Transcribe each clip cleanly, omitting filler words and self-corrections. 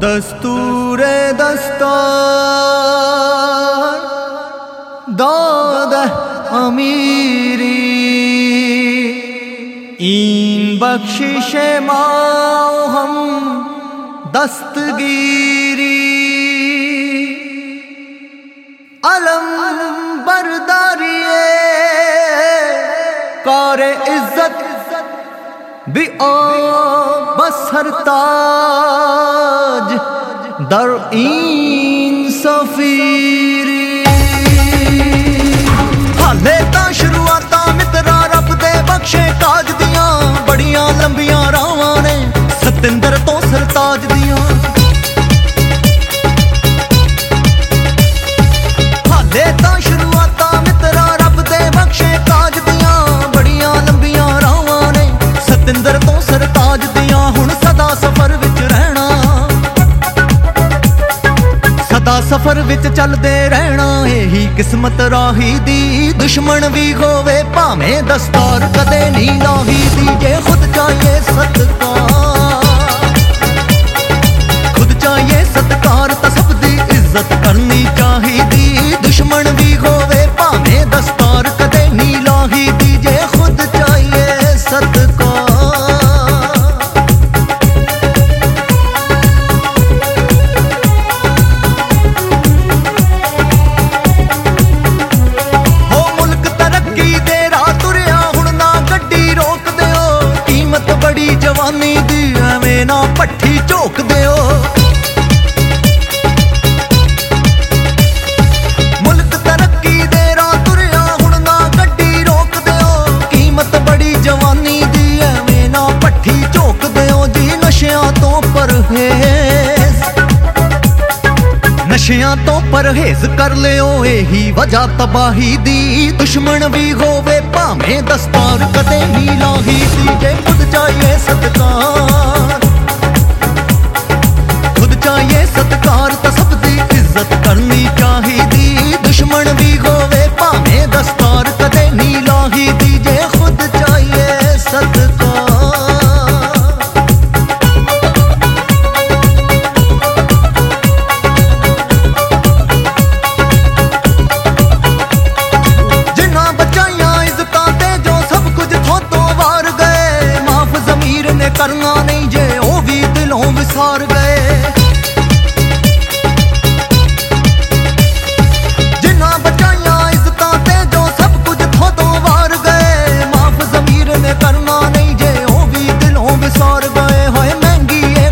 दस्तूरे दस्तार दाद अमीरी इन बख्शिश माओ हम दस्तगीरी अलम बरदारिए कारे इज्जत भी बसरताज दर इन सफीरी हाले तां शुरुआतां मित्रा रब दे बख्शे ताज दियां बड़ियां लंबियां रावां ने सतिंदर तो सरताज दियां हाले तां शुरुआतां मित्रा रब दे बख्शे ताज दियां बड़ियां लंबियां रावां ने सतिंदर तो सरताज दियां हुण सदा सफर विच रहना सदा सफर विच चलदे रहना यही किस्मत राही दी दुश्मन भी होवे भावें दस्तार कदे नहीं लाही दी जे खुद चाहिए सत्कार खुद चाहिए सत्कार तां सब दी इज्जत करनी चाहिदी दुश्मन भी होवे भावें दस्तार कदे नहीं लाही दी जे खुद चाहिए सत्कार जवानी दी एवें ना पट्ठी झोक दियो मुल्क तरक्की दे राह तुरिया हुण ना गड्डी रोक दियो कीमत बड़ी जवानी दी एवें ना पट्ठी झोक दियो जी नशियां तो परहेज नशियां तो परहेज कर लियो यही वजह तबाही दी दुश्मन भी होवे भावें दस्तार कदे नहीं लाही दी जे खुद चाहिए सत्कार खुद चाहिए सत्कार तां सब दी इज्जत करनी चाहिदी दुश्मन भी होवे भावें दस्तार कदे नहीं लाही दी जे खुद चाहिए सत्कार करना नहीं जे ओ भी दिलों विसार गए जिन्ना बचाइया इज्जतां ते जो सब कुछ थोड़ों वार गए माफ ज़मीर ने करना नहीं जे ओ भी दिलों विसार गए हाय महंगी ये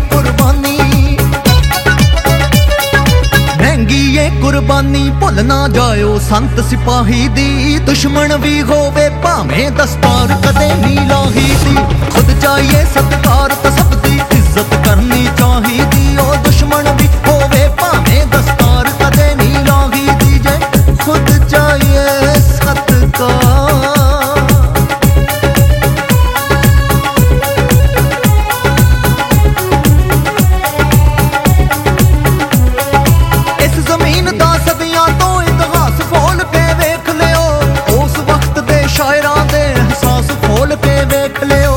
कुर्बानी भुल ना जायो संत सिपाही दी दुश्मन भी होवे भावें दस्तार कदे नहीं लाही दी खुद चाहिए सत्कार तां सब दी इज्जत करनी चाहिदी ओ दुश्मन भी होवे भावें दस्तार कदे नहीं लाही दी जे खुद चाहिए सत्कार इस जमीन दा सदियां तो इतिहास खोल के वेख लियो उस वक्त दे शायरां दे एहसास खोल के वेख लियो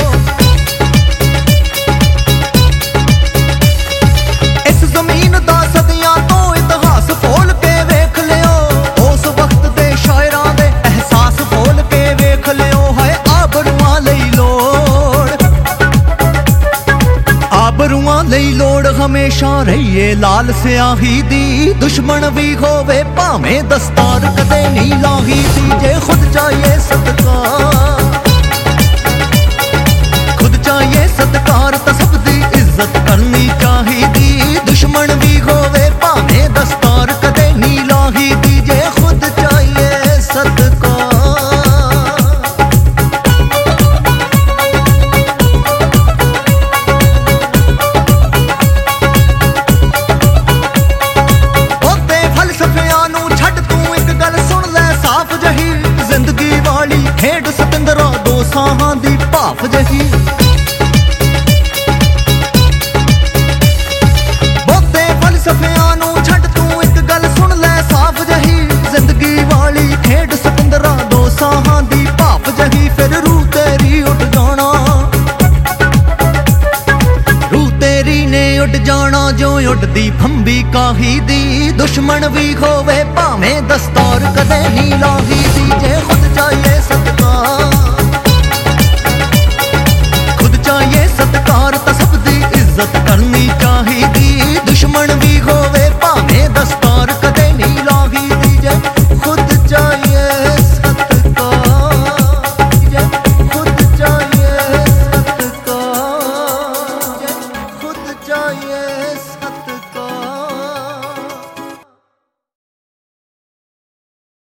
इस जमीन दा सदियां तो इतिहास खोल के वेख लियो उस वक्त दे शायरां दे एहसास खोल के वेख लियो है आबरूआं लई लोड़ हमेशा रहिए लाल स्याही दी दुश्मन भी होवे भावें दस्तार कदे नहीं लाही दी जे खुद चाहिए सत्कार खुद चाहिए सत्कार तां सब दी इज्जत करनी चाहिदी दुश्मन भी होवे भावें दस्तार कदे नहीं लाही दी जे खुद चाहिए सत्कार खेड सतिंदरा दो साहां दी भाफ जही बहुते फलसफियां नूं छड्ड तू एक गल सुन लै साफ जही जिंदगी वाली खेड सतिंदरा दो साहां दी भाफ जही फिर रूह तेरी उठ जाना रूह तेरी ने उठ जाना जो उड़दी फंबी काही दी, दुश्मन भी होवे भावें दस्तार कदे नी लाही दी। जे खुद चाहिए